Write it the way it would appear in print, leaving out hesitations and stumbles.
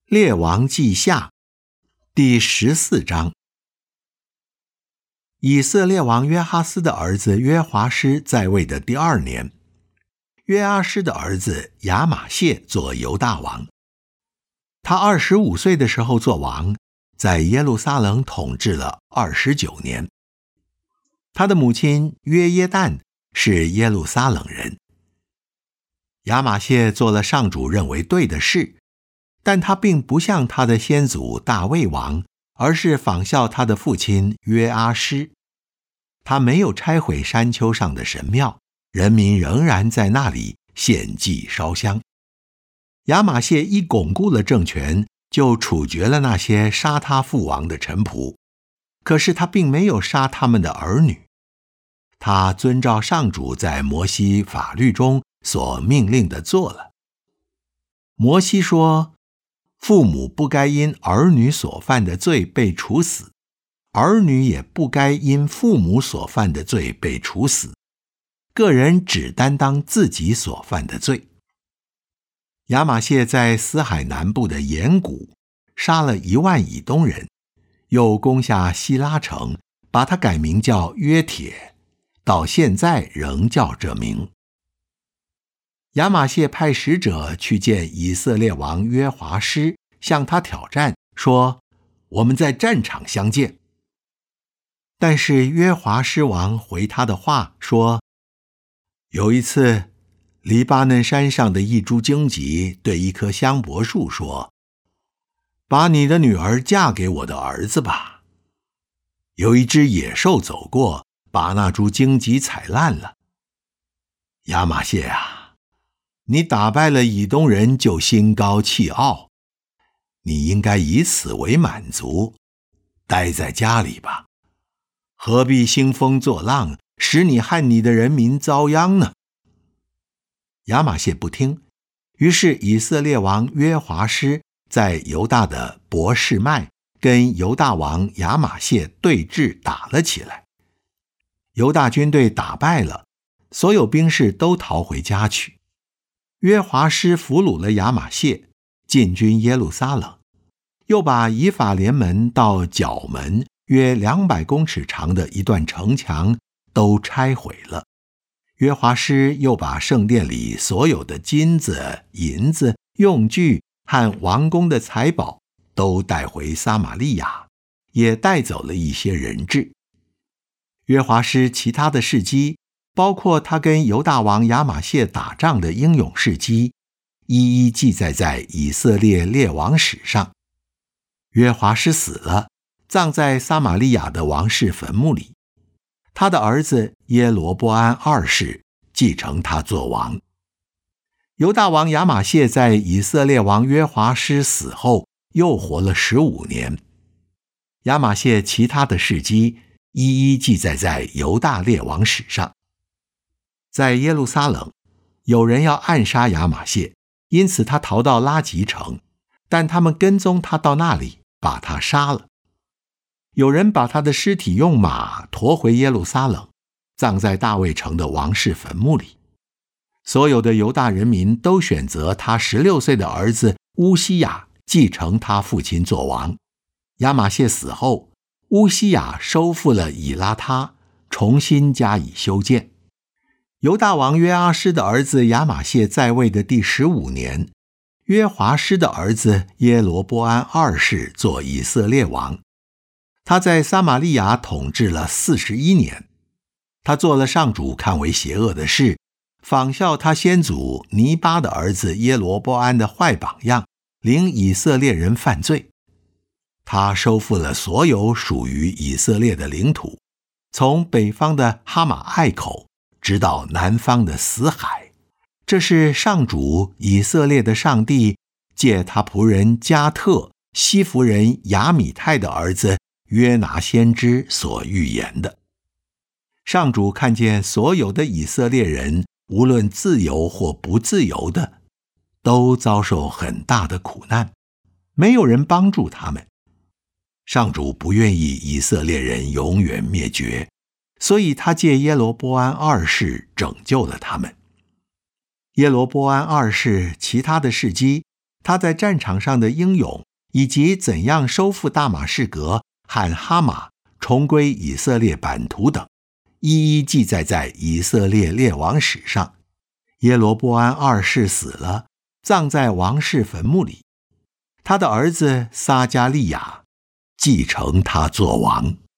列王记下第14章。以色列王约哈斯的儿子约华施在位的第2年，约阿施的儿子亚玛谢做犹大王。他25岁的时候做王，在耶路撒冷统治了29年。他的母亲约耶旦是耶路撒冷人。亚玛谢做了上主认为对的事，但他并不像他的先祖大卫王，而是仿效他的父亲约阿施。他没有拆毁山丘上的神庙，人民仍然在那里献祭烧香。亚玛谢一巩固了政权，就处决了那些杀他父王的臣仆，可是他并没有杀他们的儿女。他遵照上主在摩西法律中所命令的做了。摩西说，父母不该因儿女所犯的罪被处死，儿女也不该因父母所犯的罪被处死，个人只担当自己所犯的罪。亚玛谢在死海南部的岩谷杀了1万以东人，又攻下希拉城，把它改名叫约帖，到现在仍叫这名。亚玛谢派使者去见以色列王约华施，向他挑战，说：我们在战场相见。但是约华施王回他的话说：有一次，黎巴嫩山上的一株荆棘对一棵香柏树说：把你的女儿嫁给我的儿子吧。有一只野兽走过，把那株荆棘踩烂了。亚玛谢啊，你打败了以东人就心高气傲，你应该以此为满足，待在家里吧，何必兴风作浪，使你和你的人民遭殃呢？亚玛谢不听，于是以色列王约华施在犹大的伯示麦跟犹大王亚玛谢对峙打了起来。犹大军队打败了，所有兵士都逃回家去。约华施俘虏了亚玛谢，进军耶路撒冷，又把以法莲门到角门约200公尺长的一段城墙都拆毁了。约华施又把圣殿里所有的金子、银子、用具和王宫的财宝都带回撒玛利亚，也带走了一些人质。约华施其他的事迹，包括他跟犹大王亚玛谢打仗的英勇事迹，一一记载在以色列列王史上。约华施死了，葬在撒玛利亚的王室坟墓里。他的儿子耶罗波安2世继承他做王。犹大王亚玛谢在以色列王约华施死后又活了15年。亚玛谢其他的事迹一一记载在犹大列王史上。在耶路撒冷，有人要暗杀亚玛谢，因此他逃到拉吉城，但他们跟踪他到那里，把他杀了。有人把他的尸体用马驮回耶路撒冷，葬在大卫城的王室坟墓里。所有的犹大人民都选择他16岁的儿子乌西雅继承他父亲做王。亚玛谢死后，乌西雅收复了以拉他，重新加以修建。犹大王约阿施的儿子亚玛谢在位的第15年，约华施的儿子耶罗波安2世做以色列王。他在撒玛利亚统治了41年。他做了上主看为邪恶的事，仿效他先祖尼巴的儿子耶罗波安的坏榜样，领以色列人犯罪。他收复了所有属于以色列的领土，从北方的哈马隘口直到南方的死海。这是上主以色列的上帝借他仆人加特西弗人亚米泰的儿子约拿先知所预言的。上主看见所有的以色列人，无论自由或不自由的，都遭受很大的苦难，没有人帮助他们。上主不愿意以色列人永远灭绝，所以他借耶罗波安2世拯救了他们。耶罗波安2世其他的事迹他在战场上的英勇，以及怎样收复大马士革和哈马，重归以色列版图等，一一记载在以色列列王史上。耶罗波安二世死了，葬在王室坟墓里，他的儿子撒迦利亚继承他做王。